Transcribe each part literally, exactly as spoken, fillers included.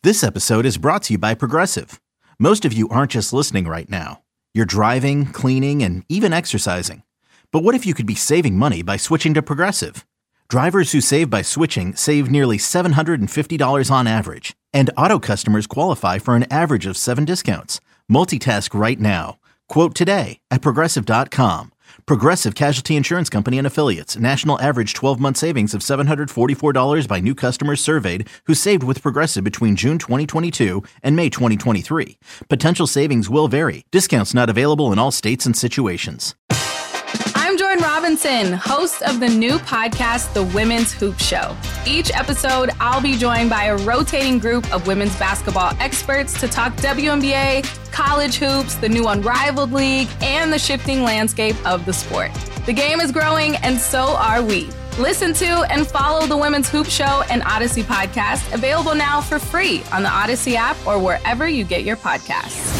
This episode is brought to you by Progressive. Most of you aren't just listening right now. You're driving, cleaning, and even exercising. But what if you could be saving money by switching to Progressive? Drivers who save by switching save nearly seven hundred fifty dollars on average. And auto customers qualify for an average of seven discounts. Multitask right now. Quote today at Progressive dot com. Progressive Casualty Insurance Company and Affiliates. National average twelve-month savings of seven hundred forty-four dollars by new customers surveyed who saved with Progressive between June twenty twenty-two and May twenty twenty-three. Potential savings will vary. Discounts not available in all states and situations. I'm Jordan Robinson, host of the new podcast, The Women's Hoop Show. Each episode, I'll be joined by a rotating group of women's basketball experts to talk W N B A, college hoops, the new Unrivaled League, and the shifting landscape of the sport. The game is growing, and so are we. Listen to and follow The Women's Hoop Show and Odyssey podcast, available now for free on the Odyssey app or wherever you get your podcasts.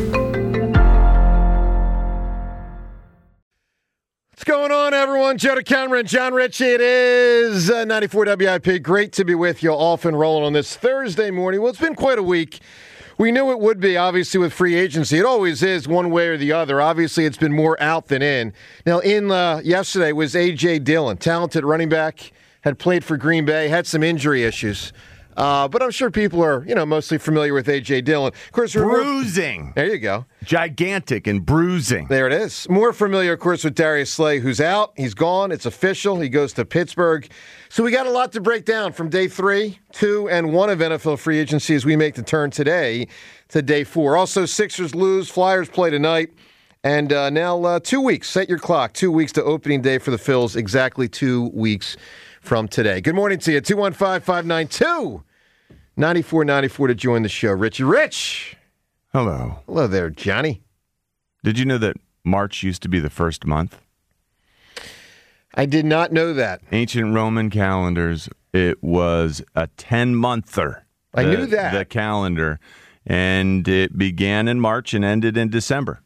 What's going on, everyone? Joe Cameron, John Ritchie. It is uh, ninety-four W I P. Great to be with you, off and rolling on this Thursday morning. Well, it's been quite a week. We knew it would be, obviously, with free agency. It always is one way or the other. Obviously, it's been more out than in. Now, in uh, yesterday was A J. Dillon, talented running back, had played for Green Bay, had some injury issues. Uh, but I'm sure people are, you know, mostly familiar with A J. Dillon. Of course, bruising. More, there you go. Gigantic and bruising. There it is. More familiar, of course, with Darius Slay, who's out. He's gone. It's official. He goes to Pittsburgh. So we got a lot to break down from day three, two, and one of N F L free agency as we make the turn today to day four. Also, Sixers lose. Flyers play tonight. And uh, now uh, two weeks. Set your clock. Two weeks to opening day for the Phils. Exactly two weeks from today. Good morning to you. two one five, five nine two, nine four nine four to join the show. Richie Rich. Hello. Hello there, Johnny. Did you know that March used to be the first month? I did not know that. Ancient Roman calendars, it was a ten-monther. I the, knew that. The calendar. And it began in March and ended in December.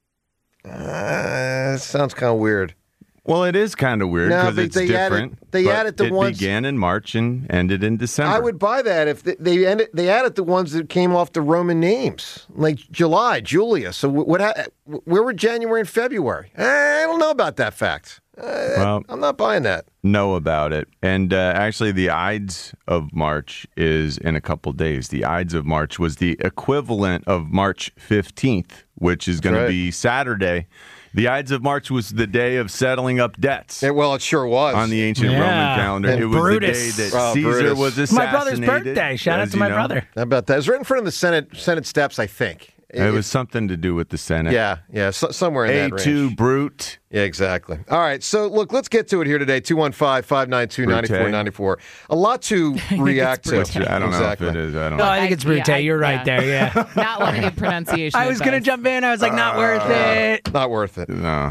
Uh, sounds kind of weird. Well, it is kind of weird because no, it's they different. Added, they added the it ones. It began in March and ended in December. I would buy that if they, they ended. They added the ones that came off the Roman names, like July, Julius. So what? Where were January and February? I don't know about that fact. Uh, well, I'm not buying that. Know about it. And uh, actually, the Ides of March is in a couple days. The Ides of March was the equivalent of March fifteenth, which is going right. to be Saturday. The Ides of March was the day of settling up debts. Yeah, well, it sure was. On the ancient yeah. Roman calendar. And it was Brutus. the day that oh, Caesar Brutus. was assassinated. My brother's birthday. Shout out to my know. brother. How about that? It was right in front of the Senate Senate steps, I think. It, it was something to do with the Senate. Yeah, yeah, so, somewhere in A that range. A two Brute. Yeah, exactly. All right, so look, let's get to it here today. two one five, five nine two, nine four nine four. A lot to react to. I don't exactly. know if it is. I don't no, know. I think it's Brute. Yeah, I, You're right yeah. there, yeah. Not wanting a pronunciation. I was going to jump in. I was like, not uh, worth it. Not worth it. No.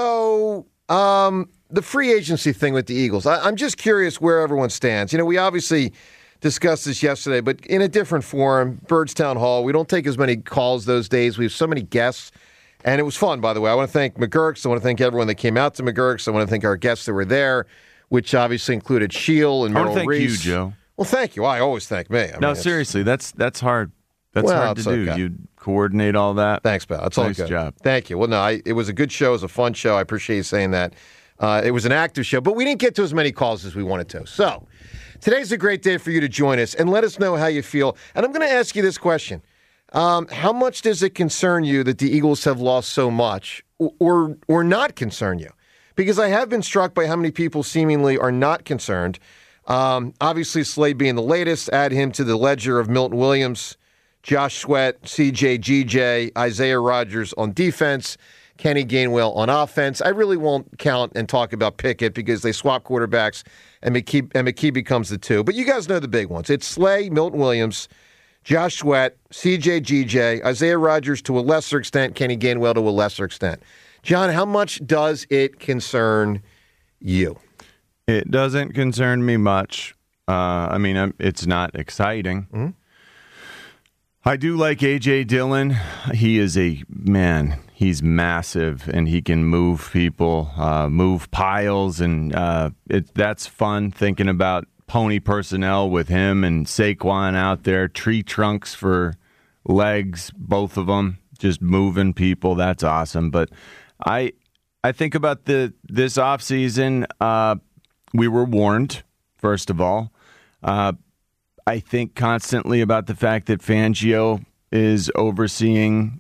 So, um, the free agency thing with the Eagles, I, I'm just curious where everyone stands. You know, we obviously discussed this yesterday, but in a different forum, Birdstown Hall. We don't take as many calls those days. We have so many guests, and it was fun, by the way. I want to thank McGurk's. I want to thank everyone that came out to McGurk's. I want to thank our guests that were there, which obviously included Sheil and Merrill I want to thank Reese. you, Joe. Well, thank you. I always thank me. I no, mean, seriously, that's that's hard. That's well, hard to do. Okay. You coordinate all that. Thanks, pal. That's all nice good. job. Thank you. Well, no, I, it was a good show. It was a fun show. I appreciate you saying that. Uh, it was an active show, but we didn't get to as many calls as we wanted to. So today's a great day for you to join us and let us know how you feel. And I'm going to ask you this question. Um, how much does it concern you that the Eagles have lost so much or, or or not concern you? Because I have been struck by how many people seemingly are not concerned. Um, obviously, Slade being the latest, add him to the ledger of Milton Williams, Josh Sweat, C J G J, Isaiah Rodgers on defense, Kenny Gainwell on offense. I really won't count and talk about Pickett because they swap quarterbacks and McKee, and McKee becomes the two. But you guys know the big ones. It's Slay, Milton Williams, Josh Sweat, C J G J, Isaiah Rodgers to a lesser extent, Kenny Gainwell to a lesser extent. John, how much does it concern you? It doesn't concern me much. Uh, I mean, I'm, it's not exciting. Mm-hmm. I do like A J. Dillon. He is a, man, he's massive, and he can move people, uh, move piles, and uh, it, that's fun thinking about pony personnel with him and Saquon out there, tree trunks for legs, both of them, just moving people. That's awesome. But I I think about the this offseason, uh, we were warned, first of all. Uh, I think constantly about the fact that Fangio is overseeing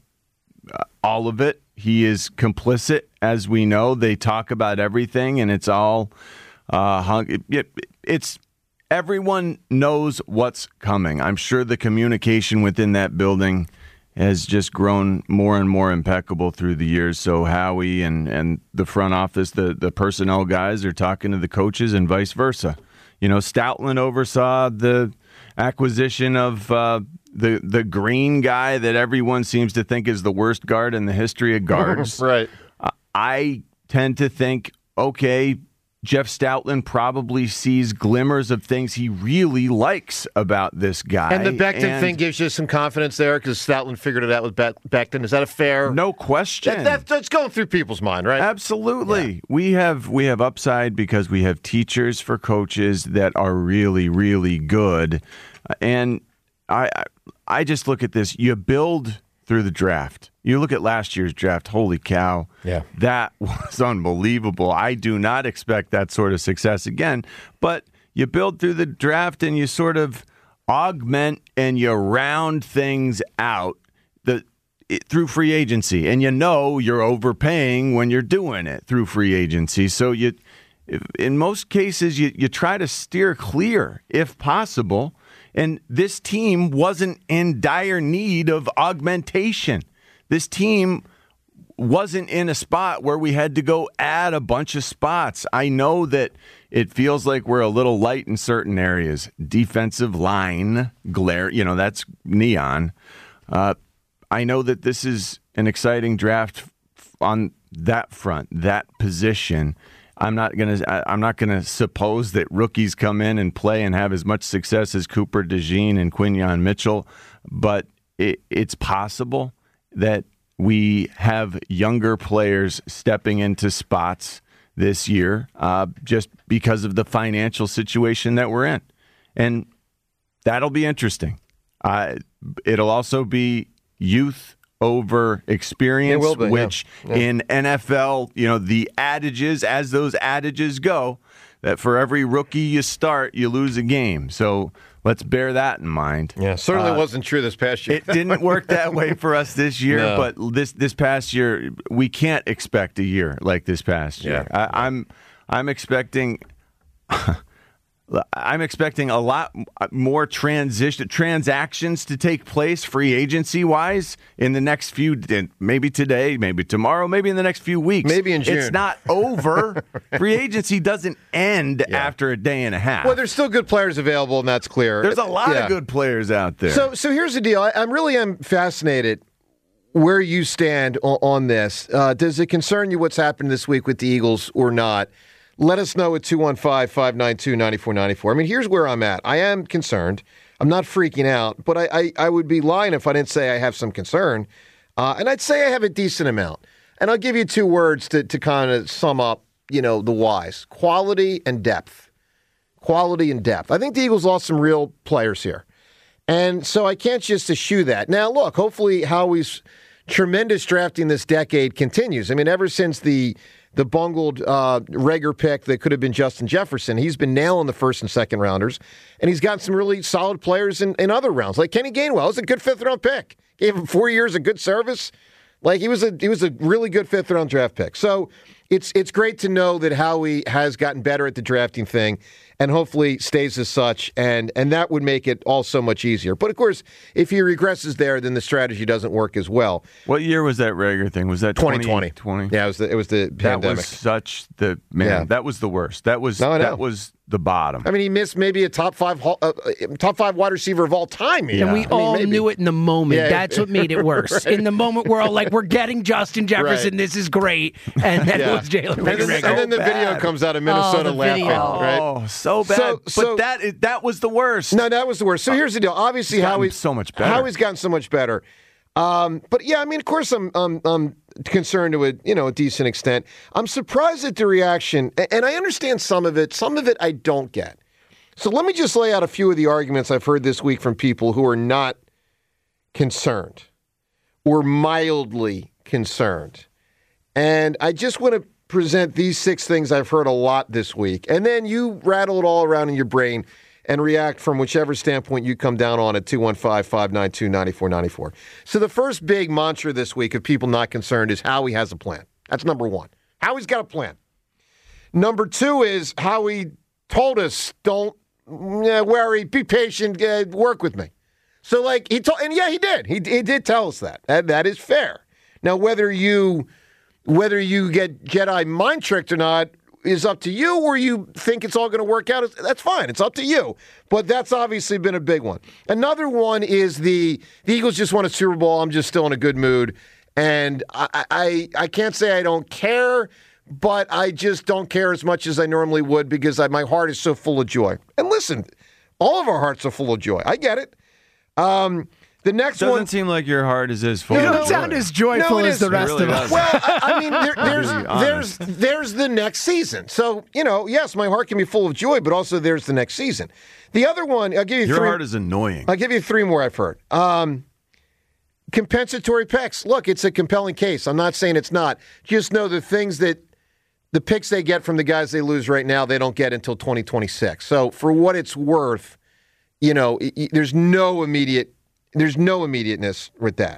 all of it. He is complicit, as we know. They talk about everything, and it's all uh, hung. It, it, it's everyone knows what's coming. I'm sure the communication within that building has just grown more and more impeccable through the years. So Howie and, and the front office, the, the personnel guys are talking to the coaches and vice versa. You know, Stoutland oversaw the acquisition of uh, the the green guy that everyone seems to think is the worst guard in the history of guards. Right. Uh, I tend to think, okay, Jeff Stoutland probably sees glimmers of things he really likes about this guy. And the Becton and thing gives you some confidence there because Stoutland figured it out with Be- Becton. Is that a fair? No question. That, that, that's going through people's mind, right? Absolutely. Yeah. We have we have upside because we have teachers for coaches that are really, really good. And I I just look at this. You build through the draft. You look at last year's draft, holy cow. Yeah. That was unbelievable. I do not expect that sort of success again. But you build through the draft and you sort of augment and you round things out the, it, through free agency. And you know you're overpaying when you're doing it through free agency. So you, in most cases, you, you try to steer clear if possible. And this team wasn't in dire need of augmentation. This team wasn't in a spot where we had to go add a bunch of spots. I know that it feels like we're a little light in certain areas. Defensive line, glare, you know, that's neon. Uh, I know that this is an exciting draft on that front, that position. I'm not gonna. I'm not gonna suppose that rookies come in and play and have as much success as Cooper DeJean and Quinyon Mitchell, but it, it's possible that we have younger players stepping into spots this year uh, just because of the financial situation that we're in, and that'll be interesting. Uh, it'll also be youth over experience, be, which yeah. Yeah. in N F L, you know, the adages, as those adages go, that for every rookie you start, you lose a game. So let's bear that in mind. Yeah, certainly uh, wasn't true this past year. It didn't work that way for us this year, No. but this this past year, we can't expect a year like this past year. Yeah. I, I'm I'm expecting. I'm expecting a lot more transition transactions to take place free agency wise in the next few, maybe today, maybe tomorrow, maybe in the next few weeks. Maybe in June. It's not over. Free agency doesn't end Yeah. after a day and a half. Well, there's still good players available, and that's clear. There's a lot Yeah. of good players out there. So, so here's the deal. I, I'm really am fascinated where you stand on, on this. Uh, does it concern you what's happened this week with the Eagles or not? Let us know at two one five, five nine two, nine four nine four. I mean, here's where I'm at. I am concerned. I'm not freaking out, but I, I, I would be lying if I didn't say I have some concern. Uh, and I'd say I have a decent amount. And I'll give you two words to, to kind of sum up, you know, the whys. Quality and depth. Quality and depth. I think the Eagles lost some real players here. And so I can't just eschew that. Now, look, hopefully Howie's tremendous drafting this decade continues. I mean, ever since the the bungled uh, Rager pick that could have been Justin Jefferson, he's been nailing the first and second rounders, and he's got some really solid players in, in other rounds. Like Kenny Gainwell was a good fifth round pick. Gave him four years of good service. Like he was a he was a really good fifth round draft pick. So it's it's great to know that Howie has gotten better at the drafting thing, and hopefully stays as such, and and that would make it all so much easier. But of course, if he regresses there, then the strategy doesn't work as well. What year was that Rager thing? Was that twenty twenty? twenty? Yeah, it was the, it was the That pandemic. was such the man. Yeah. That was the worst. That was No, I know. that was the bottom. I mean, he missed maybe a top five hall- uh, top five wide receiver of all time. And we I mean, all maybe. knew it in the moment. Yeah. That's what made it worse. Right. In the moment, we're all like, we're getting Justin Jefferson. Right. This is great. And then Yeah. it was Jalen And then, Rager. and then the bad. video comes out of Minnesota Oh, the laughing. video. Right? Oh, so bad. So- but so- that is, that was the worst. No, that was the worst. So here's the deal. Obviously, He's gotten Howie's so much better. Howie's gotten so much better. Um, but yeah, I mean, of course, I'm, I'm I'm concerned to a you know a decent extent. I'm surprised at the reaction, a- and I understand some of it. Some of it I don't get. So let me just lay out a few of the arguments I've heard this week from people who are not concerned or mildly concerned. And I just want to present these six things I've heard a lot this week. And then you rattle it all around in your brain and react from whichever standpoint you come down on at two one five, five nine two, nine four nine four. So the first big mantra this week of people not concerned is Howie has a plan. That's number one. Howie's got a plan. Number two is Howie told us, don't uh, worry, be patient, uh, work with me. So, like, he told, and yeah, he did. He, he did tell us that. And that is fair. Now, whether you whether you get Jedi mind tricked or not is up to you, or you think it's all going to work out, that's fine. It's up to you. But that's obviously been a big one. Another one is the, the Eagles just won a Super Bowl. I'm just still in a good mood. And I, I, I can't say I don't care, but I just don't care as much as I normally would because I, my heart is so full of joy. And listen, all of our hearts are full of joy. I get it. Um, the next Doesn't one doesn't seem like your heart is as full. You of don't joy. sound as joyful No, it as the isn't. rest It really of us. doesn't. Well, I, I mean, there, there's Really there's honest. there's the next season. So, you know, yes, my heart can be full of joy, but also there's the next season. The other one, I'll give you Your three. heart is annoying. I'll give you three more I've heard. Um, compensatory picks. Look, it's a compelling case. I'm not saying it's not. Just know the things that the picks they get from the guys they lose right now, they don't get until twenty twenty-six. So for what it's worth, you know, it, it, there's no immediate, there's no immediateness with that.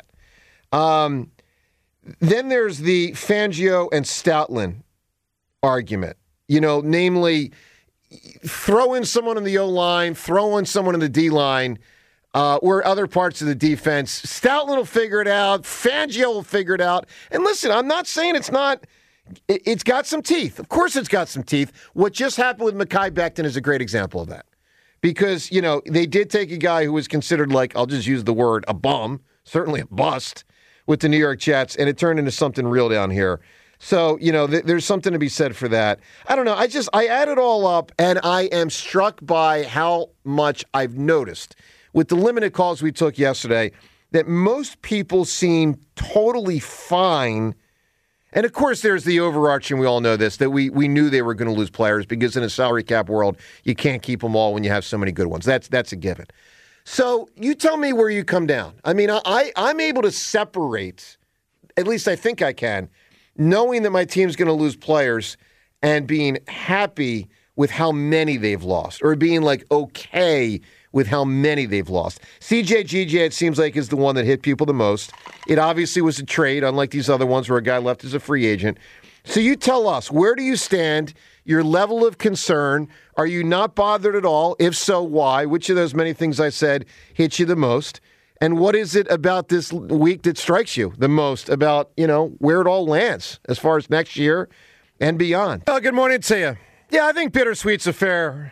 Um, then there's the Fangio and Stoutland argument. You know, namely, throw in someone in the O-line, throw in someone in the D-line, uh, or other parts of the defense. Stoutland will figure it out. Fangio will figure it out. And listen, I'm not saying it's not, it, it's got some teeth. Of course it's got some teeth. What just happened with Mekhi Becton is a great example of that. Because, you know, they did take a guy who was considered like, I'll just use the word, a bum, certainly a bust, with the New York Jets, and it turned into something real down here. So, you know, th- there's something to be said for that. I don't know. I just, I add it all up, and I am struck by how much I've noticed with the limited calls we took yesterday that most people seem totally fine. And, of course, there's the overarching, we all know this, that we we knew they were going to lose players because in a salary cap world, you can't keep them all when you have so many good ones. That's that's a given. So you tell me where you come down. I mean, I, I'm able to separate, at least I think I can, knowing that my team's going to lose players and being happy with how many they've lost, or being like okay with how many they've lost. C J G J, it seems like, is the one that hit people the most. It obviously was a trade, unlike these other ones where a guy left as a free agent. So you tell us, where do you stand? Your level of concern? Are you not bothered at all? If so, why? Which of those many things I said hit you the most? And what is it about this week that strikes you the most about, you know, where it all lands as far as next year and beyond? Oh, good morning to you. Yeah, I think bittersweet's a fair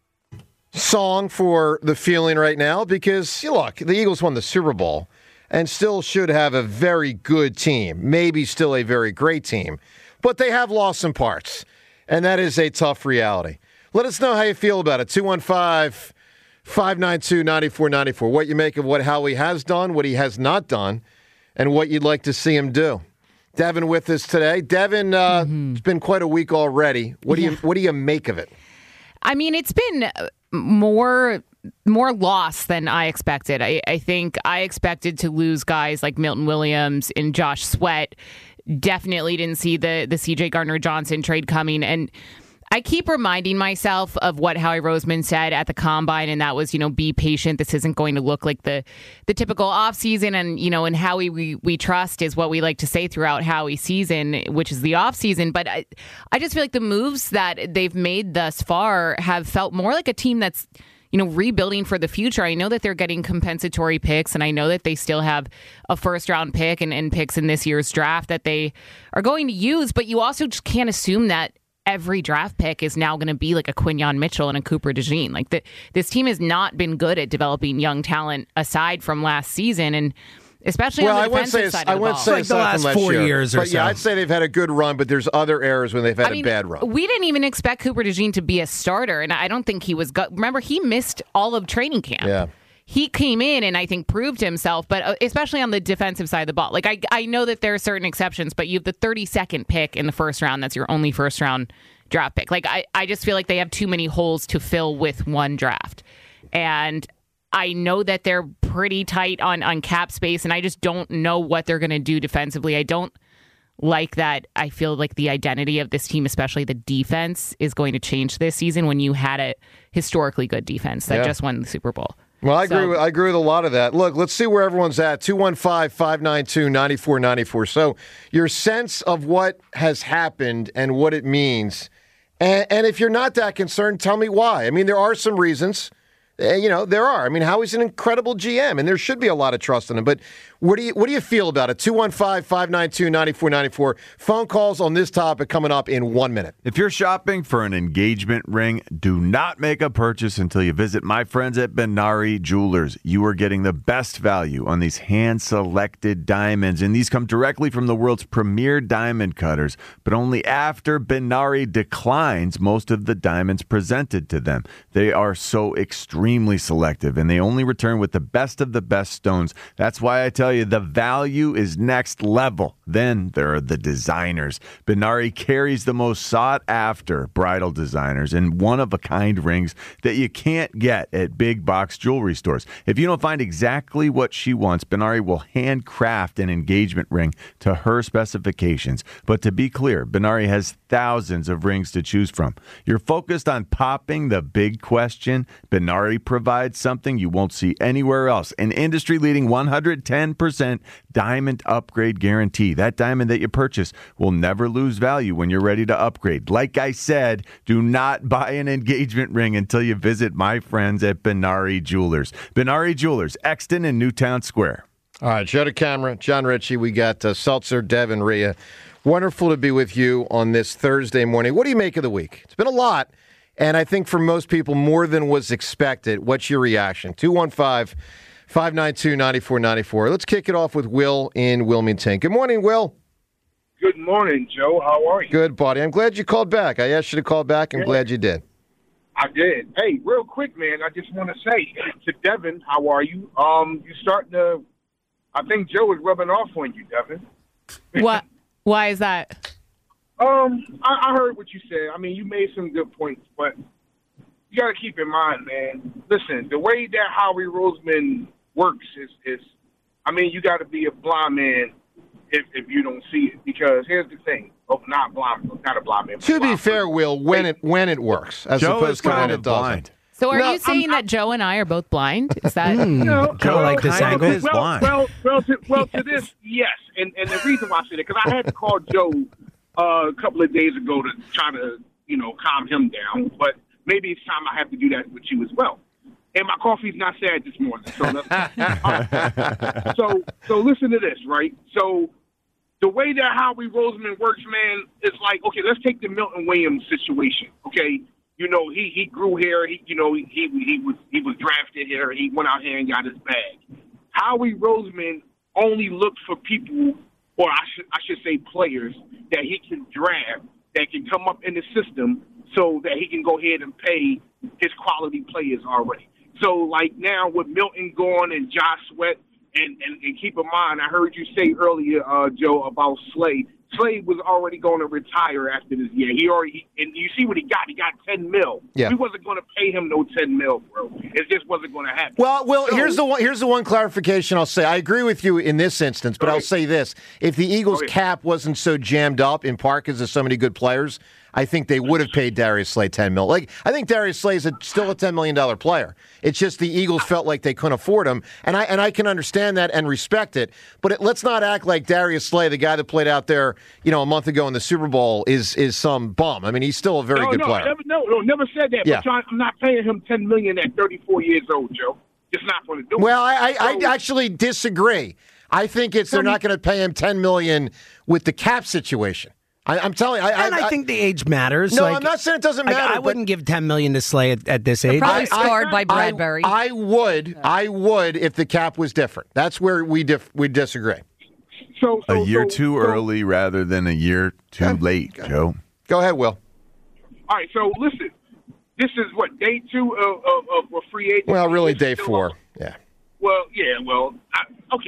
song for the feeling right now because, look, the Eagles won the Super Bowl and still should have a very good team, maybe still a very great team, but they have lost some parts, and that is a tough reality. Let us know how you feel about it. two one five, five nine two, nine four nine four. What you make of what Howie has done, what he has not done, and what you'd like to see him do. Devin with us today. Devin, uh, mm-hmm. It's been quite a week already. What do yeah. you What do you make of it? I mean, it's been more more loss than I expected. I, I think I expected to lose guys like Milton Williams and Josh Sweat. Definitely didn't see the the C J Gardner-Johnson trade coming. And I keep reminding myself of what Howie Roseman said at the Combine, and that was, you know, be patient. This isn't going to look like the the typical offseason. And, you know, and Howie we, we trust is what we like to say throughout Howie's season, which is the offseason. But I, I just feel like the moves that they've made thus far have felt more like a team that's, you know, rebuilding for the future. I know that they're getting compensatory picks, and I know that they still have a first round pick and, and picks in this year's draft that they are going to use. But you also just can't assume that every draft pick is now going to be like a Quinyon Mitchell and a Cooper DeJean. Like the, this team has not been good at developing young talent aside from last season, and especially well, on the I defensive say, side I of the wouldn't ball. say like the last last four year. years or but so. yeah, I'd say they've had a good run, but there's other errors when they've had I mean, a bad run. We didn't even expect Cooper DeJean to be a starter, and I don't think he was. Go- Remember, he missed all of training camp. Yeah. He came in and I think proved himself, but especially on the defensive side of the ball. Like I, I know that there are certain exceptions, but you have the thirty-second pick in the first round. That's your only first round draft pick. Like, I, I just feel like they have too many holes to fill with one draft. And I know that they're pretty tight on, on cap space, and I just don't know what they're going to do defensively. I don't like that. I feel like the identity of this team, especially the defense, is going to change this season when you had a historically good defense that yeah. just won the Super Bowl. Well, I so, agree with I agree with a lot of that. Look, let's see where everyone's at. two one five, five nine two, nine four nine four. So your sense of what has happened and what it means. And, and if you're not that concerned, tell me why. I mean, there are some reasons. Uh, you know, there are. I mean, Howie's an incredible G M, and there should be a lot of trust in him. But what do you what do you feel about it? two one five, five nine two, nine four nine four. Phone calls on this topic coming up in one minute. If you're shopping for an engagement ring, do not make a purchase until you visit my friends at Benari Jewelers. You are getting the best value on these hand-selected diamonds, and these come directly from the world's premier diamond cutters, but only after Benari declines most of the diamonds presented to them. They are so extremely selective, and they only return with the best of the best stones. That's why I tell you the value is next level. Then there are the designers. Benari carries the most sought-after bridal designers and one-of-a-kind rings that you can't get at big box jewelry stores. If you don't find exactly what she wants, Benari will handcraft an engagement ring to her specifications. But to be clear, Benari has thousands of rings to choose from. You're focused on popping the big question. Benari provides something you won't see anywhere else. An industry-leading one hundred ten percent diamond upgrade guarantee. That diamond that you purchase will never lose value when you're ready to upgrade. Like I said, do not buy an engagement ring until you visit my friends at Benari Jewelers. Benari Jewelers, Exton and Newtown Square. All right, show to camera. John Ritchie, we got uh, Seltzer, Devin, Rhea. Wonderful to be with you on this Thursday morning. What do you make of the week? It's been a lot, and I think for most people more than was expected. What's your reaction? two one five, five nine two, nine four nine four. Let's kick it off with Will in Wilmington. Good morning, Will. Good morning, Joe. How are you? Good, buddy. I'm glad you called back. I asked you to call back. I'm yeah. glad you did. I did. Hey, real quick, man, I just want to say to Devin, how are you? Um, you're starting to, I think Joe is rubbing off on you, Devin. What? Why is that? Um, I, I heard what you said. I mean, you made some good points, but you got to keep in mind, man. Listen, the way that Howie Roseman works is, is I mean, you got to be a blind man if, if you don't see it. Because here's the thing. Oh, not blind, not a blind man. To blind be fair, person. Will, when it when it works, as Joe opposed is to when kind it of doesn't. blind. So are No, you saying I'm- that Joe and I are both blind? Is that Hmm, No, kind of like this well, angle. is Well, blind. well, well, to, well, to this, yes. And and the reason why I said it, because I had to call Joe uh, a couple of days ago to try to, you know, calm him down. But maybe it's time I have to do that with you as well. And my coffee's not sad this morning. So, that's, so, so listen to this, right? So the way that Howie Roseman works, man, is like, okay, let's take the Milton Williams situation, okay? You know, he, he grew here. He, you know, he, he he was he was drafted here. He went out here and got his bag. Howie Roseman only looked for people, or I should I should say players, that he can draft, that can come up in the system so that he can go ahead and pay his quality players already. So, like now with Milton gone and Josh Sweat, and, and, and keep in mind, I heard you say earlier, uh, Joe, about Slade. Slade was already going to retire after this year. He already, and you see what he got. He got ten mil. Yeah. We wasn't going to pay him no ten mil, bro. It just wasn't going to happen. Well, well, So- here's the one. Here's the one clarification I'll say. I agree with you in this instance, but Go I'll ahead. say this: if the Eagles' Go ahead. cap wasn't so jammed up, in part because there's so many good players, I think they would have paid Darius Slay ten mil. Like I think Darius Slay is a, still a ten million dollar player. It's just the Eagles felt like they couldn't afford him, and I and I can understand that and respect it. But it, let's not act like Darius Slay, the guy that played out there, you know, a month ago in the Super Bowl, is is some bum. I mean, he's still a very no, good no, player. I never, no, no, never said that. Yeah. But John, I'm not paying him ten million at thirty-four years old, Joe. Just not going to do it. Well, I, I, So- I actually disagree. I think it's they're not going to pay him ten million with the cap situation. I, I'm telling you, I, And I, I think the age matters. No, like, I'm not saying it doesn't like, matter. I but wouldn't give ten million to Slay at, at this age. probably I- scored by I- Bradbury. I, would, I would if the cap was different. That's where we dif- we disagree. so, so A year so- too so- early rather than a year too Okay. late, Joe. Go ahead, Will. All right, so listen. This is what day two of, of, of a free agent. Well, really, This is day still four. a- Yeah. Well, yeah, well, I, okay.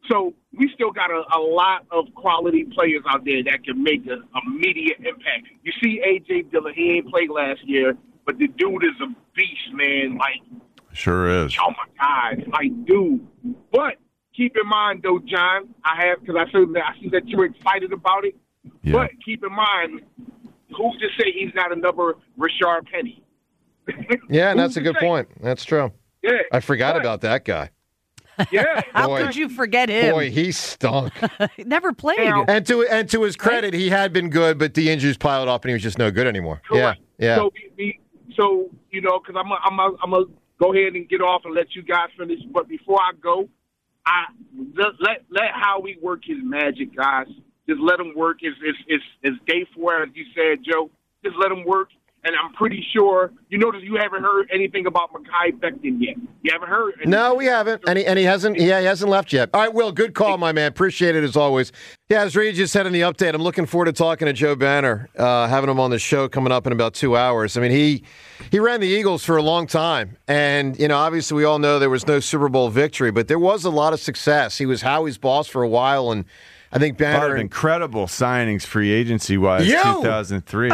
So we still got a, a lot of quality players out there that can make an immediate impact. You see A J Dillon, he ain't played last year, but the dude is a beast, man. Like, sure is. Oh, my God. Like, dude. But keep in mind, though, John, I have, because I, I see that you're excited about it. Yeah. But keep in mind, who's to say he's not another Rashard Penny? Yeah, and that's a good say? point. That's true. Yeah. I forgot but, about that guy. Yeah. How boy, could you forget him? Boy, he stunk. He never played. Now, and to and to his credit, he had been good, but the injuries piled up, and he was just no good anymore. Correct. Yeah, yeah. So, we, so you know, because I'm, I'm, I'm gonna go ahead and get off and let you guys finish. But before I go, I let let, let Howie work his magic, guys. Just let him work. It's it's it's, it's day four, as you said, Joe. Just let him work. And I'm pretty sure, you notice you haven't heard anything about Mekhi Becton yet. You haven't heard anything. No, we haven't. And he, and he hasn't Yeah, he hasn't left yet. All right, Will, good call, my man. Appreciate it as always. Yeah, as Reed just said in the update, I'm looking forward to talking to Joe Banner, uh, having him on the show coming up in about two hours. I mean, he he ran the Eagles for a long time. And, you know, obviously we all know there was no Super Bowl victory, but there was a lot of success. He was Howie's boss for a while, and I think Banner. Part of incredible signings free agency wise, two thousand three.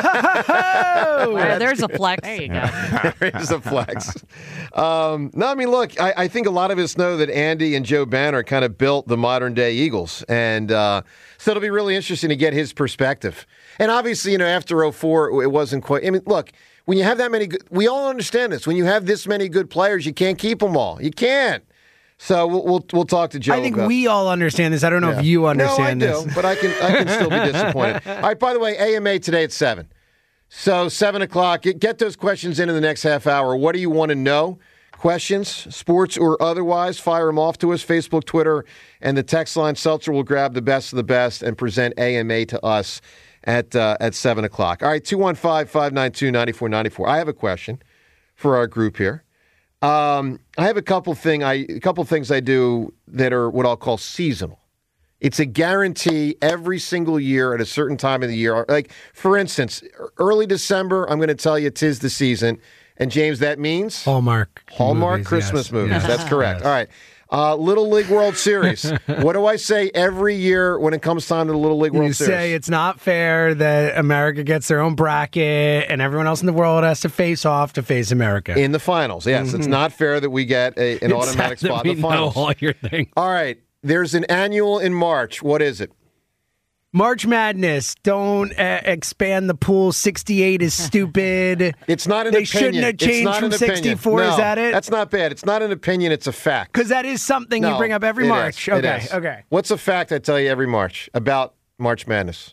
Oh, well, there's a flex. There you go. There is a flex. Um, no, I mean, look, I, I think a lot of us know that Andy and Joe Banner kind of built the modern day Eagles. And uh, so it'll be really interesting to get his perspective. And obviously, you know, after oh four, it wasn't quite. I mean, look, when you have that many, good, we all understand this. When you have this many good players, you can't keep them all. You can't. So we'll we'll, we'll talk to Joe. I think about, we all understand this. I don't know yeah. if you understand no, I this. do, but I can I can still be disappointed. All right, by the way, A M A today at seven. So seven o'clock, get, get those questions in in the next half hour. What do you want to know? Questions, sports or otherwise, fire them off to us, Facebook, Twitter, and the text line. Seltzer will grab the best of the best and present A M A to us at uh, at seven o'clock. All right, two one five, five nine two, nine four nine four. I have a question for our group here. Um, I have a couple thing I a couple things I do that are what I'll call seasonal. It's a guarantee every single year at a certain time of the year. Like, for instance, early December, I'm going to tell you 'tis the season. And, James, that means? Hallmark. Hallmark movies, Christmas yes. movies. Yes. That's correct. Yes. All right. Uh, Little League World Series. What do I say every year when it comes time to the Little League World you Series? You say it's not fair that America gets their own bracket and everyone else in the world has to face off to face America. In the finals, yes. Mm-hmm. It's not fair that we get a, an it's automatic spot we in the finals. Know all your things. All right. There's an annual in March. What is it? March Madness. Don't uh, expand the pool. sixty-eight is stupid. It's not an they opinion. They shouldn't have changed from sixty-four. No, is that it? That's not bad. It's not an opinion. It's a fact. Because that is something no, you bring up every it March. Is. Okay. It is. Okay. What's a fact I tell you every March about March Madness?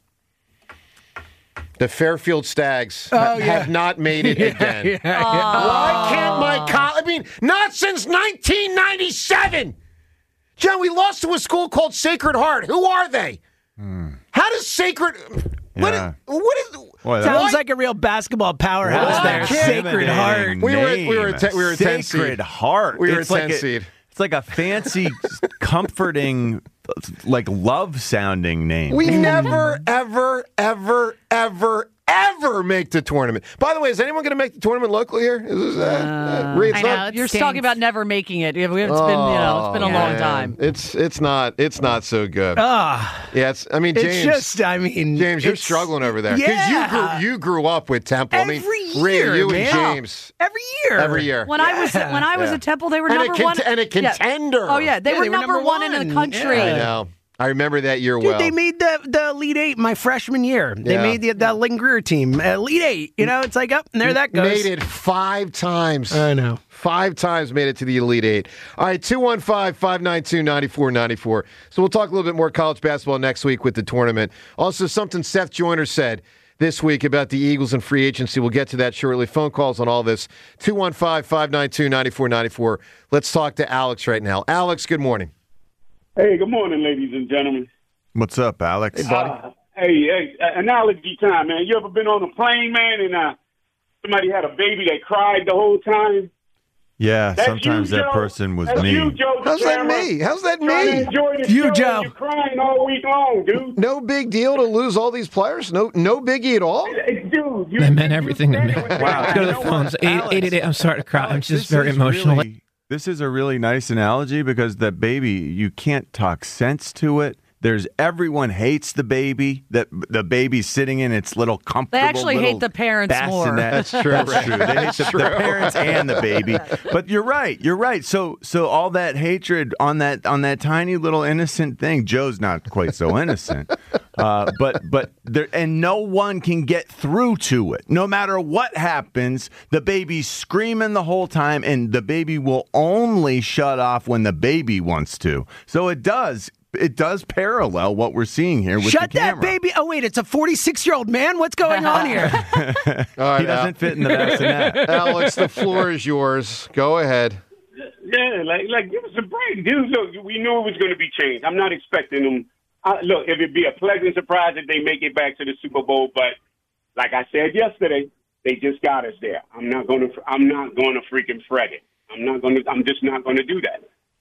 The Fairfield Stags oh, ha- yeah. have not made it again. yeah, yeah, yeah. Why can't my college? I mean, not since nineteen ninety-seven. John, we lost to a school called Sacred Heart. Who are they? Hmm. How does Sacred? What? Yeah. Is, what is? Boy, Sounds why, like a real basketball powerhouse Why there. can't- Sacred Heart. We were we were a te- we were a ten Sacred seed. Heart. We were it's a ten like seed. A, it's like a fancy, comforting, like love-sounding name. We never, ever, ever, ever, ever make the tournament. By the way, is anyone going to make the tournament locally here? Is this, uh, uh, I know, You're stinks. talking about never making it. It's been, you know, it's been a yeah. long time. It's it's not it's not so good. Ah, Yeah, it's. I mean, it's James. just. I mean, James, you're it's- struggling over there because Yeah. you grew you grew up with Temple. Every I mean, year, Rhea, you man. and James Every year. every year. When I was when I was Yeah. at Temple, they were And a number cont- one and a Yeah. contender. Oh yeah, they, Yeah, were, they were number, number one in one. the country. Yeah. I know. I remember that year Dude, well. they made the, the Elite Eight my freshman year. They Yeah. made the, the Lynn Greer team. Elite Eight. You know, it's like, up, and there that goes. Made it five times. I know. Five times made it to the Elite Eight. All right, two one five, five nine two, nine four nine four. So we'll talk a little bit more college basketball next week with the tournament. Also, something Seth Joyner said this week about the Eagles and free agency. We'll get to that shortly. Phone calls on all this. two one five, five nine two, nine four nine four. Let's talk to Alex right now. Alex, good morning. Hey, good morning, ladies and gentlemen. What's up, Alex? Hey, buddy. Uh, hey, hey, uh, analogy time, man. You ever been on a plane, man, and uh, somebody had a baby that cried the whole time? Yeah, That's sometimes you, that Joe. person was That's me. you, Joe. How's that Camera. me? How's that Trying to me? enjoy the You, show, Joe. and You're crying all week long, dude. No big deal to lose all these players? No no biggie at all? Hey, dude, you, That meant you everything to me. said it. Wow. Go to the phones. Eight, eight, eight, eight. I'm sorry to cry. I'm just very emotional. Really, This is a really nice analogy because the baby, you can't talk sense to it. There's everyone hates the baby. That the baby's sitting in its little comfortable. They actually little hate the parents bassinet. more. That's true. That's right. true. They hate the, True. the parents and the baby. But you're right. You're right. So so all that hatred on that on that tiny little innocent thing. Joe's not quite so innocent. Uh, but but there and no one can get through to it. No matter what happens, the baby's screaming the whole time, and the baby will only shut off when the baby wants to. So it does. It does parallel what we're seeing here with Shut the that camera. baby. Oh, wait, it's a forty-six-year-old man? What's going on here? All right, He doesn't fit in the bassinet. Alex, the floor is yours. Go ahead. Yeah, like, like give us a break, dude. Look, we knew it was going to be changed. I'm not expecting them. I, look, if it'd be a pleasant surprise if they make it back to the Super Bowl, but like I said yesterday, they just got us there. I'm not going to. I'm not going to freaking fret it. I'm not going to. I'm just not going to do that.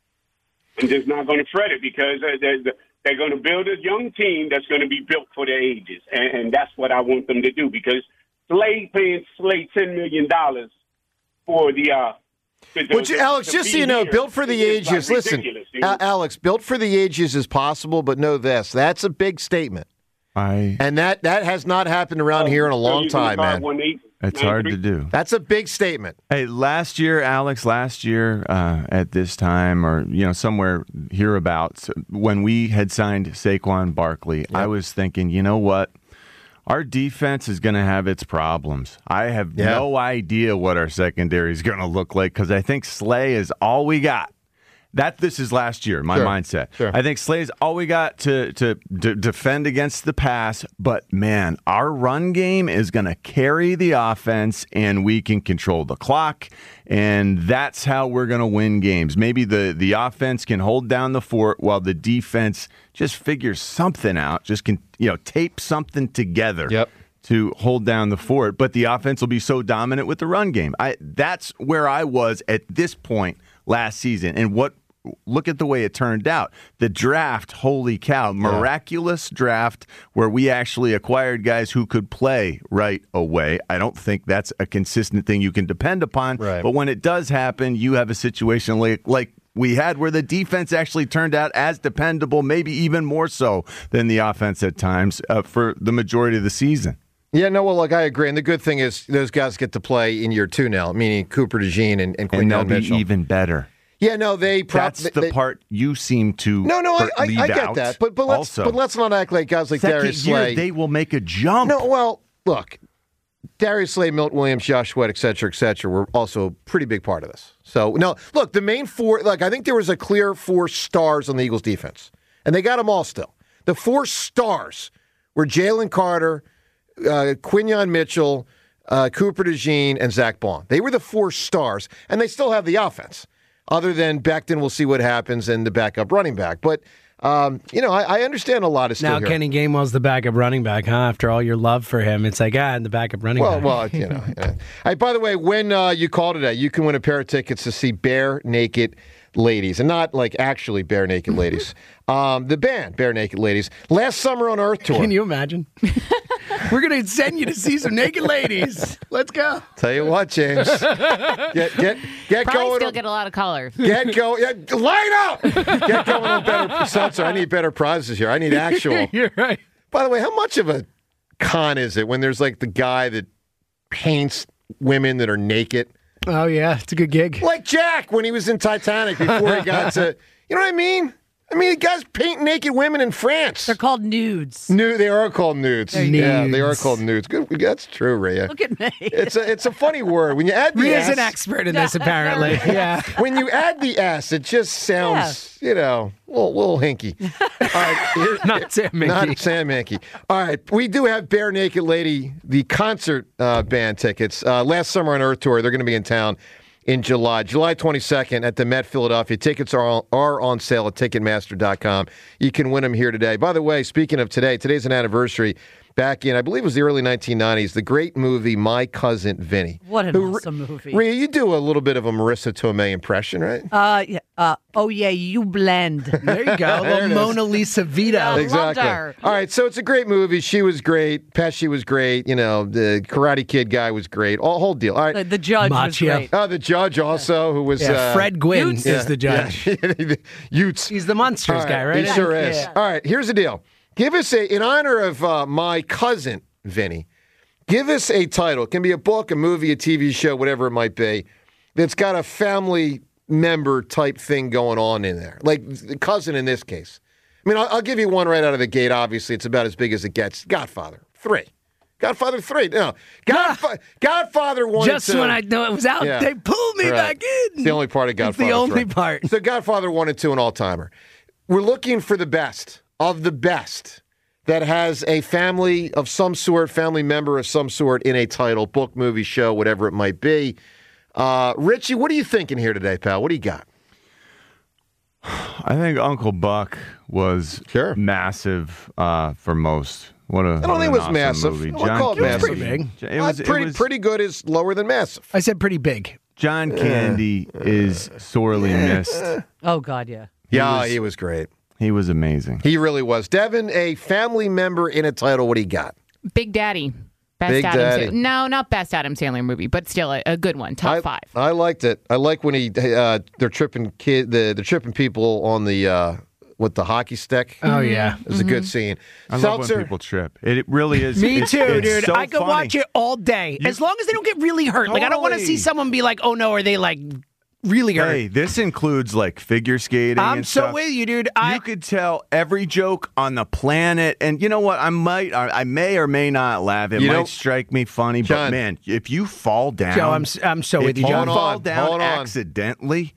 I'm just not going to fret it because they're, they're going to build a young team that's going to be built for their ages, and, and that's what I want them to do. Because Slade paying Slade ten million dollars for the. Uh, the, Which, the, Alex, to just so be you know, here built for the is, like, ages. Listen, ridiculous, dude. A- Alex, built for the ages is possible, but know this: that's a big statement, I. and that that has not happened around here in a So long you're gonna time, start man. one eight, It's nine hard three? to do. That's a big statement. Hey, last year, Alex, last year uh, at this time, or you know, somewhere hereabouts, when we had signed Saquon Barkley, I was thinking, you know what? Our defense is going to have its problems. I have Yeah. no idea what our secondary is going to look like because I think Slay is all we got. That this is last year, my Sure. mindset. Sure. I think Slay's all we got to, to to defend against the pass, but man, our run game is going to carry the offense, and we can control the clock, and that's how we're going to win games. Maybe the the offense can hold down the fort while the defense just figures something out, just can you know tape something together. Yep. To hold down the fort, but the offense will be so dominant with the run game. I that's where I was at this point last season, and what. Look at the way it turned out. The draft, holy cow, miraculous draft where we actually acquired guys who could play right away. I don't think that's a consistent thing you can depend upon. Right. But when it does happen, you have a situation like, like we had where the defense actually turned out as dependable, maybe even more so than the offense at times uh, for the majority of the season. Yeah, no, well, look, I agree. And the good thing is those guys get to play in year two now, meaning Cooper DeJean and, and And Quinyon they'll be Mitchell. even better. Yeah, no, they prop, That's the they, part you seem to No, no, I, I, leave I get out that, but but let's also. but let's not act like guys like Second Darius year, Slay. they will make a jump. No, well, look, Darius Slay, Milt Williams, Josh Sweat, et cetera, et cetera, were also a pretty big part of this. So, no, look, the main four, like, I think there was a clear four stars on the Eagles defense, and they got them all still. The four stars were Jalen Carter, uh, Quinyon Mitchell, uh, Cooper DeJean, and Zach Bond. They were the four stars, and they still have the offense. Other than Becton, we'll see what happens, and the backup running back. But, um, you know, I, I understand a lot of still Now here. Kenny Gainwell's the backup running back, huh? After all your love for him, it's like, ah, and the backup running Well, back. well, you know. Yeah. Hey, by the way, when uh, you call today, you can win a pair of tickets to see Bare Naked Ladies, and not like actually Bare Naked Ladies. um, the band Bare Naked Ladies. Last summer on Earth Tour. Can you imagine? We're going to send you to see some naked ladies. Let's go. Tell you what, James. Get get get Probably going. still on- get a lot of color. Get going. Yeah, line up. Get going on better seltzer. I need better prizes here. I need actual. You're right. By the way, how much of a con is it when there's like the guy that paints women that are naked? Oh, yeah. It's a good gig. Like Jack when he was in Titanic before he got to, you know what I mean? I mean, the guys paint naked women in France. They're called nudes. Nude, they are called nudes. They're Yeah, they are nudes. called nudes. Good, that's true, Rhea. Look at me. It's a it's a funny word when you add the Rhea's S. an expert in this, apparently. Yeah. When you add the S, it just sounds, you know, a little, little hinky. All right, here- Not Sam Minky. Not Sam Minky. All right, we do have Bare Naked Lady, the concert uh, band tickets. Uh, last summer on Earth Tour, they're going to be in town in July. July twenty-second at the Met Philadelphia. Tickets are on, are on sale at Ticketmaster dot com. You can win them here today. By the way, speaking of today, today's an anniversary. back in, I believe it was the early nineteen nineties, the great movie My Cousin Vinny. What an Who- awesome movie. Rhea, you do a little bit of a Marissa Tomei impression, right? Uh, yeah, uh, oh, yeah, you blend. There you go. There it Little is. Mona Lisa Vito. Yeah. Exactly. her. All right, so it's a great movie. She was great. Pesci was great. You know, the Karate Kid guy was great. All whole deal. All right. The, the judge was Machio. great. Oh, the judge also, who was Yeah, uh, Fred Gwynn Utes. is the judge. Yeah. Utes. He's the Monsters All right, guy, right? He sure is. Yeah. All right, here's the deal. Give us a, in honor of uh, my cousin, Vinny, give us a title. It can be a book, a movie, a T V show, whatever it might be, that's got a family member type thing going on in there. Like the cousin in this case. I mean, I'll, I'll give you one right out of the gate. Obviously, it's about as big as it gets. Godfather three. Godfather three. No. Godfa- Godfather one Just and two. when I know it was out, Yeah. they pulled me Right. back in. It's the only part of It's Godfather the only three. part. So Godfather one and two, an all-timer. We're looking for the best of the best that has a family of some sort, family member of some sort in a title, book, movie, show, whatever it might be. Uh, Richie, what are you thinking here today, pal? What do you got? I think Uncle Buck was Sure. massive uh, for most. What a I don't think it was massive. Movie. We'll call it Candy- massive. Pretty big. It was, Uh, pretty, it was pretty good is lower than massive. I said pretty big. John Candy is sorely missed. Oh, God, yeah. Yeah, was- he was great. He was amazing. He really was. Devin, a family member in a title, what do you got? Big Daddy. Best Big Adam Daddy. Sandler. No, not best Adam Sandler movie, but still a, a good one. Top I, five. I liked it. I like when he uh, they're tripping kid the they're tripping people on the uh, with the hockey stick. Oh, yeah. It was a good scene. I love Seltzer, when people trip. It, it really is. Me it's- too, it's dude. so I could funny. watch it all day. You- as long as they don't get really hurt. Like, I don't want to Totally. see someone be like, oh, no, are they, like, really hurt? Hey, this includes like figure skating. I'm and so stuff. with you, dude. I, You could tell every joke on the planet, and you know what? I might, I, I may or may not laugh. It You might know- strike me funny, John. but man, if you fall down, Joe, I'm, s- I'm so if with you, you John. Hold fall on, down hold on. accidentally,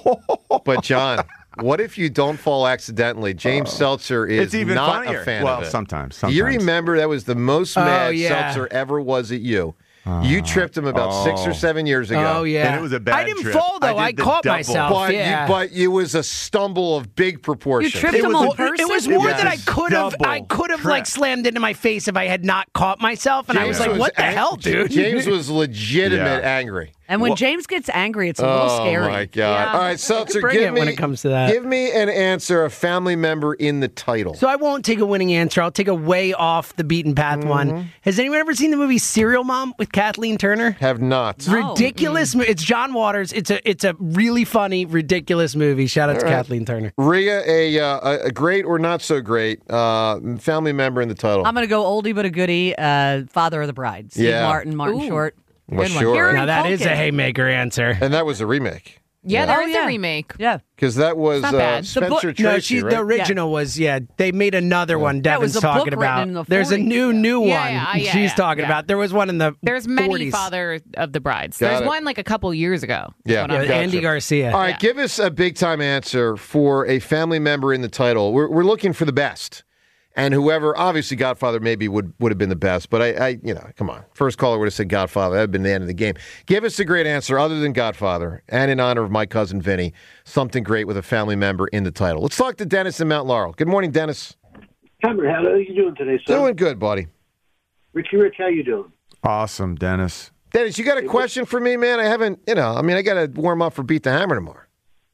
but John, what if you don't fall accidentally? James Seltzer is it's even not funnier. a fan well, of it. sometimes, Do sometimes. you remember that was the most Oh, mad yeah. Seltzer ever was at you? you tripped him about six or oh. seven years ago. Oh, yeah. And it was a bad I didn't trip. fall, though. I I, did the caught double. myself. But, yeah. you, but it was a stumble of big proportions. You tripped It him was on a- Well, person? it was more Yeah. that I could have Double I could have like trip. slammed into my face if I had not caught myself, and I was like, "What the ang- hell, dude?" James was legitimate Yeah. angry. And when Well- James gets angry, it's a little Oh scary. my god! Yeah. All right, Seltzer, bring give it me when it comes to that. Give me an answer. A family member in the title. So I won't take a winning answer. I'll take a way off the beaten path Mm-hmm. one. Has anyone ever seen the movie Serial Mom with Kathleen Turner? Have not. Oh. Ridiculous. mo- It's John Waters. It's a it's a really funny, ridiculous movie. Shout out to right. Kathleen Turner. Rhea, a, uh, a a great or not so great uh, family member in the title. I'm going to go oldie but a goodie, uh, Father of the Bride. Steve Yeah. Martin, Martin Ooh. Short. Well, Good one. sure. Kieran Now that is a Culkin. haymaker answer. and that was a remake. Yeah, Yeah. there Oh, is yeah. a remake. Yeah. Because that was Not uh, bad. The Spencer book- Tracy, No, she, right? the original was yeah. They made another one. That was Devin's a book talking written about. in the There's a forties. new new Yeah, one. yeah, yeah, she's yeah, talking yeah. about. There was one in the There's many forties. Father of the Brides. Got There's it. one like a couple years ago. Yeah. What Yeah, I'm- with Gotcha. Andy Garcia. All right, Yeah. give us a big time answer for a family member in the title. We're, we're looking for the best. And whoever, obviously Godfather maybe would, would have been the best, but I, I, you know, come on. First caller would have said Godfather. That would have been the end of the game. Give us a great answer other than Godfather, and in honor of my cousin Vinny, something great with a family member in the title. Let's talk to Dennis in Mount Laurel. Good morning, Dennis. Cameron, how are you doing today, sir? Doing good, buddy. Richie Rich, how you doing? Awesome, Dennis. Dennis, you got a question for me, man? I haven't, you know, I mean, I got to warm up for Beat the Hammer tomorrow.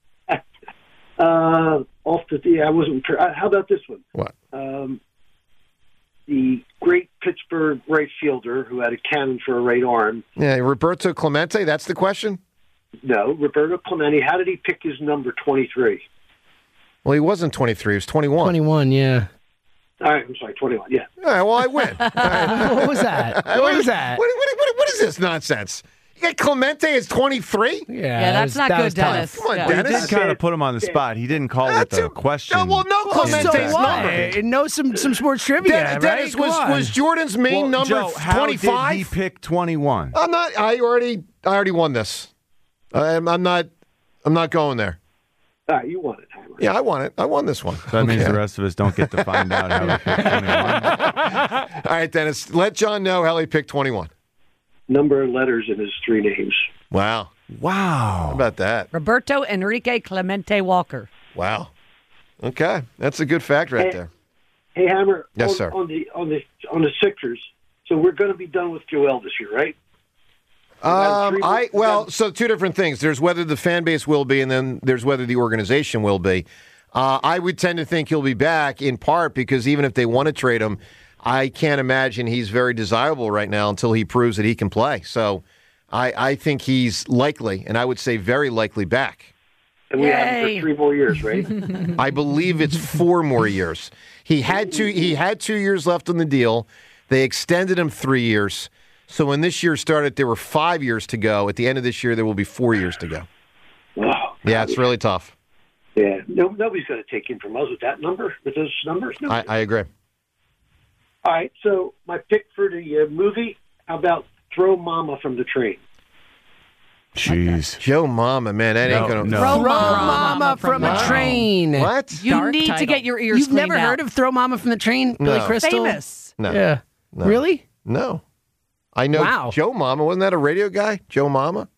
Uh, off the, yeah, I wasn't. pre- uh, How about this one? What? Um, the great Pittsburgh right fielder who had a cannon for a right arm. Yeah, Roberto Clemente, that's the question? No, Roberto Clemente. How did he pick his number twenty-three? Well, he wasn't twenty-three, he was twenty-one. twenty-one. Yeah. All right, I'm sorry, twenty-one. Yeah. All right, well, I win. All right. What was that? What was that? What, what, what, what is this nonsense? You got Clemente as twenty-three? Yeah, Yeah, that that's was- not that good, was tough. Dennis. Come on, Yeah. Well, he Dennis. did kind of put him on the spot. He didn't call it That's the a- question. No, well, no Clemente's So number. what? Know some some sports trivia, Den- right? Dennis, Come was, on. was Jordan's main Well, number Joe, how twenty-five? did he pick twenty-one? I'm not. I already. I already won this. I'm, I'm not. I'm not going there. All right, you won it, Hammer. Yeah, I won it. I won this one. That means Okay. the rest of us don't get to find out how he picked twenty-one. All right, Dennis. Let John know how he picked twenty-one. Number of letters in his three names. Wow. Wow. How about that? Roberto Enrique Clemente Walker. Wow. Okay, that's a good fact right there. Hey, Hammer. Yes, on, sir. On the on the on the Sixers. So we're going to be done with Joel this year, right? Um, I well, so two different things. There's whether the fan base will be, and then there's whether the organization will be. Uh, I would tend to think he'll be back in part because even if they want to trade him, I can't imagine he's very desirable right now until he proves that he can play. So I, I think he's likely, and I would say very likely back. And we have him for three more years, right? I believe it's four more years. He had two. He had two years left on the deal. They extended him three years. So when this year started, there were five years to go. At the end of this year, there will be four years to go. Wow. Yeah, it's really tough. Yeah, no, nobody's going to take him from us with that number, with those numbers. No. I, I agree. All right, so my pick for the uh, movie, how about Throw Mama from the Train? Jeez. Joe Mama, man, that ain't No, going to... no. Throw Throw Mama, Mama from, from a the train. What? You Dark need to title. get your ears You've cleaned never out. heard of Throw Mama from the Train, Billy No. Crystal? Famous. No. Yeah. No. Really? No. I know Wow. Joe Mama. Wasn't that a radio guy? Joe Mama?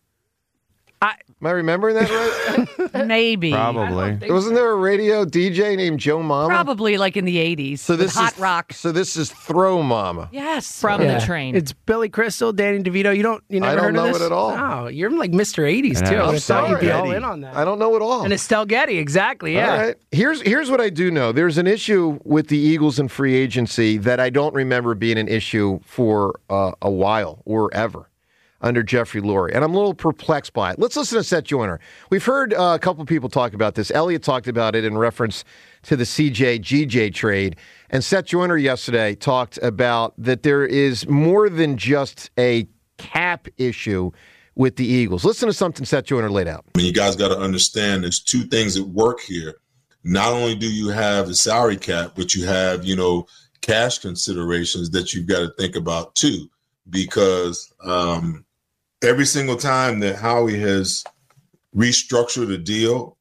I, Am I remembering that right? Maybe. Probably. Wasn't there a radio D J named Joe Mama? Probably like in the eighties. So this with hot is rock. So this is Throw Mama. Yes. From yeah. the train. It's Billy Crystal, Danny DeVito. You don't, you never I don't heard know of this? it at all. Oh, you're like Mister eighties, too. Yeah, I would I'm have thought you'd be sorry. all in on that. I don't know it all. And Estelle Getty, exactly, yeah. All right. Here's here's what I do know. There's an issue with the Eagles and free agency that I don't remember being an issue for uh, a while or ever under Jeffrey Lurie, and I'm a little perplexed by it. Let's listen to Seth Joyner. We've heard uh, a couple people talk about this. Elliot talked about it in reference to the C J G J trade, and Seth Joyner yesterday talked about that there is more than just a cap issue with the Eagles. Listen to something Seth Joyner laid out. I mean, you guys got to understand there's two things at work here. Not only do you have the salary cap, but you have, you know, cash considerations that you've got to think about too, because um, every single time that Howie has restructured a deal,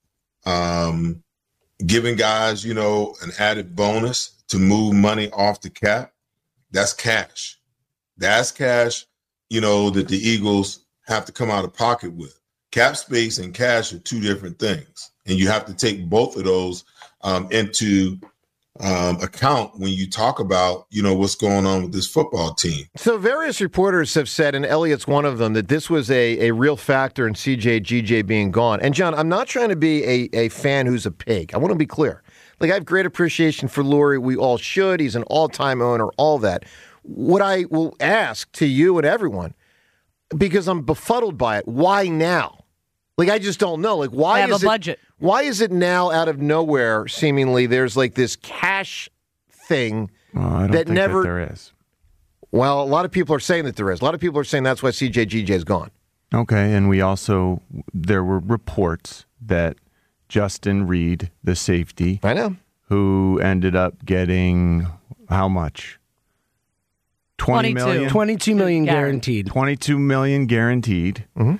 um, giving guys, you know, an added bonus to move money off the cap, that's cash. That's cash, you know, that the Eagles have to come out of pocket with. Cap space and cash are two different things. And you have to take both of those um, into um, account when you talk about, you know, what's going on with this football team. So various reporters have said, and Elliot's one of them, that this was a, a real factor in C J G J being gone. And, John, I'm not trying to be a, a fan who's a pig. I want to be clear. Like, I have great appreciation for Lurie. We all should. He's an all-time owner, all that. What I will ask to you and everyone, because I'm befuddled by it, why now? Like, I just don't know. Like, why They have is a it, budget. Why is it now out of nowhere, seemingly, there's like this cash thing Well, I don't that think never... that there is. Well, a lot of people are saying that there is. A lot of people are saying that's why C J G J is gone. Okay, and we also, there were reports that Justin Reed, the safety, I know, who ended up getting how much? twenty million? twenty-two million guaranteed. twenty-two million guaranteed. Mm-hmm.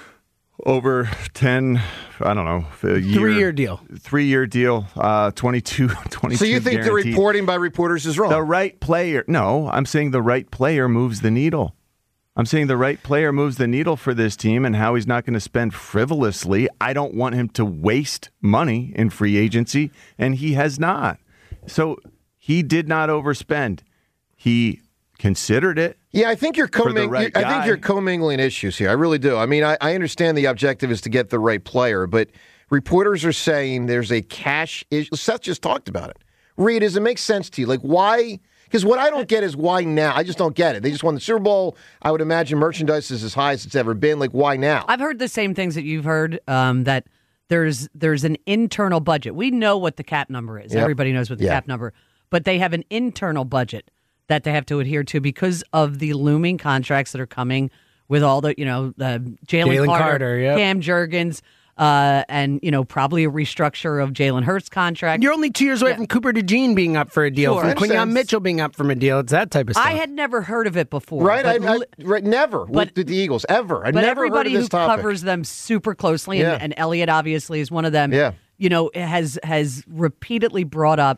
Over ten, I don't know, a year, Three-year deal. Three-year deal, uh, twenty-two, twenty-two So you think guaranteed. the reporting by reporters is wrong? The right player. No, I'm saying the right player moves the needle. I'm saying the right player moves the needle for this team, and how he's not going to spend frivolously. I don't want him to waste money in free agency, and he has not. So he did not overspend. He considered it. Yeah, I think you're for the commingling. right I think guy. you're commingling issues here. I really do. I mean, I, I understand the objective is to get the right player, but reporters are saying there's a cash issue. Seth just talked about it. Reed, does it make sense to you? Like, why? Because what I don't get is why now. I just don't get it. They just won the Super Bowl. I would imagine merchandise is as high as it's ever been. Like, why now? I've heard the same things that you've heard, um, that there's there's an internal budget. We know what the cap number is. Yep. Everybody knows what the Yeah. cap number, but they have an internal budget that they have to adhere to because of the looming contracts that are coming with all the, you know, uh, Jalen Jalen Carter, Carter, yep. Cam Jurgens, uh, and, you know, probably a restructure of Jalen Hurts' contract. You're only two years away Yeah. from Cooper DeJean being up for a deal, Sure. from Makes Quinyon sense. Mitchell being up from a deal. It's that type of stuff. I had never heard of it before. right? I, but I, li- right? Never but- with the Eagles ever. I but never everybody heard of this who topic. covers them super closely, and, Yeah. and Elliot obviously is one of them. Yeah. You know, has has repeatedly brought up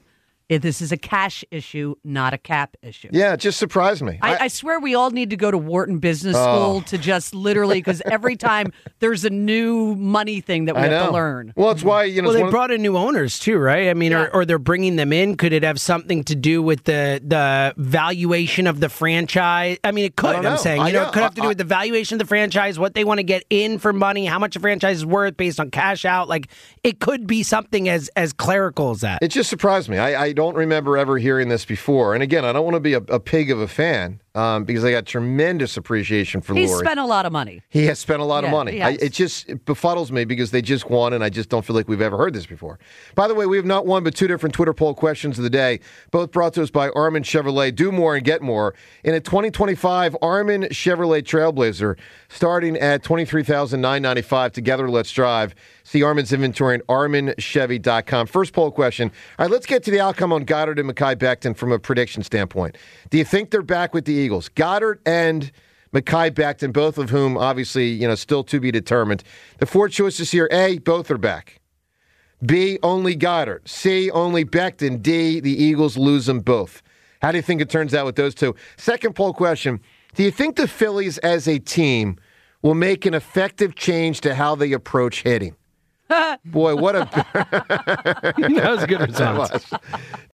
If this is a cash issue, not a cap issue. Yeah, it just surprised me. I, I swear we all need to go to Wharton Business School Oh. to just literally, because every time there's a new money thing that we I have know. to learn. Well, it's why, you know, Well, it's they one of- brought in new owners too, right? I mean, Yeah. or, or they're bringing them in. Could it have something to do with the the valuation of the franchise? I mean, it could. don't know. I'm saying, you I know, know. it could have to I- do with the valuation of the franchise, what they want to get in for money, how much a franchise is worth based on cash out. Like, it could be something as as clerical as that. It just surprised me. I, I don't remember ever hearing this before. And again, I don't want to be a, a pig of a fan um, because I got tremendous appreciation for He's Laurie. spent a lot of money. He has spent a lot of Yeah, money. he I, has. it just it befuddles me because they just won, and I just don't feel like we've ever heard this before. By the way, we have not one but two different Twitter poll questions of the day, both brought to us by Armin Chevrolet. Do more and get more. In a twenty twenty-five Armin Chevrolet Trailblazer, starting at twenty-three thousand nine hundred ninety-five dollars. Together, let's drive. See Armin's inventory at armin chevy dot com. First poll question. All right, let's get to the outcome on Goddard and Mekhi Becton from a prediction standpoint. Do you think they're back with the Eagles? Goddard and Mekhi Becton, both of whom obviously, you know, still to be determined. The four choices here: A, both are back. B, only Goddard. C, only Becton. D, the Eagles lose them both. How do you think it turns out with those two? Second poll question. Do you think the Phillies as a team will make an effective change to how they approach hitting? Boy, what a... That was a good response. That was.